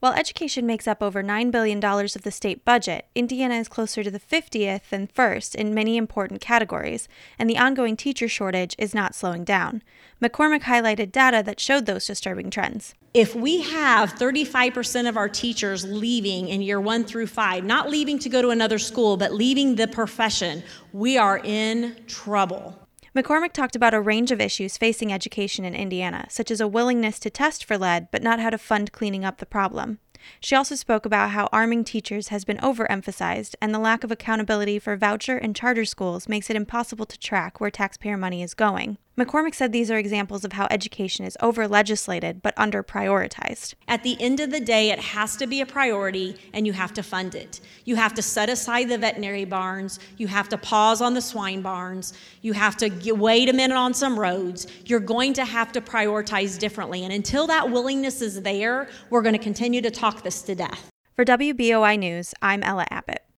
While education makes up over $9 billion of the state budget, Indiana is closer to the 50th and first in many important categories, and the ongoing teacher shortage is not slowing down. McCormick highlighted data that showed those disturbing trends. If we have 35% of our teachers leaving in year 1 through 5, not leaving to go to another school, but leaving the profession, we are in trouble. McCormick talked about a range of issues facing education in Indiana, such as a willingness to test for lead, but not how to fund cleaning up the problem. She also spoke about how arming teachers has been overemphasized, and the lack of accountability for voucher and charter schools makes it impossible to track where taxpayer money is going. McCormick said these are examples of how education is over-legislated but under-prioritized. At the end of the day, it has to be a priority, and you have to fund it. You have to set aside the veterinary barns. You have to pause on the swine barns. You have to wait a minute on some roads. You're going to have to prioritize differently, and until that willingness is there, we're going to continue to talk this to death. For WBOI News, I'm Ella Abbott.